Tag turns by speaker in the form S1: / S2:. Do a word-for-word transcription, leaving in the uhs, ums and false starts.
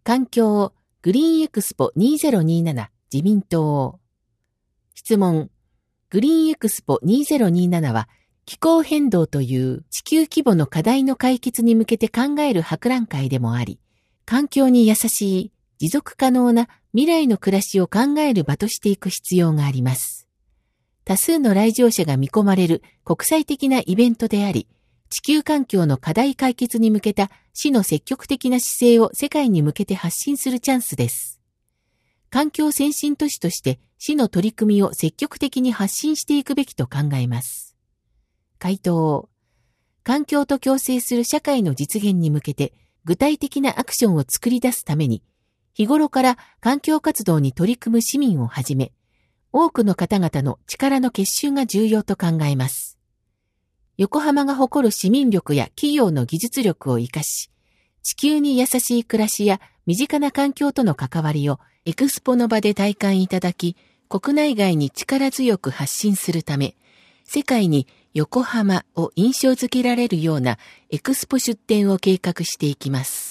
S1: 環境グリーンエクスポにせんにじゅうなな自民党。質問。グリーンエクスポにせんにじゅうななは気候変動という地球規模の課題の解決に向けて考える博覧会でもあり、環境に優しい持続可能な未来の暮らしを考える場としていく必要があります。多数の来場者が見込まれる国際的なイベントであり、地球環境の課題解決に向けた市の積極的な姿勢を世界に向けて発信するチャンスです。環境先進都市として市の取り組みを積極的に発信していくべきと考えます。回答。環境と共生する社会の実現に向けて具体的なアクションを作り出すために、日頃から環境活動に取り組む市民をはじめ、多くの方々の力の結集が重要と考えます。横浜が誇る市民力や企業の技術力を生かし、地球に優しい暮らしや身近な環境との関わりをエクスポの場で体感いただき、国内外に力強く発信するため、世界に横浜を印象づけられるようなエクスポ出展を計画していきます。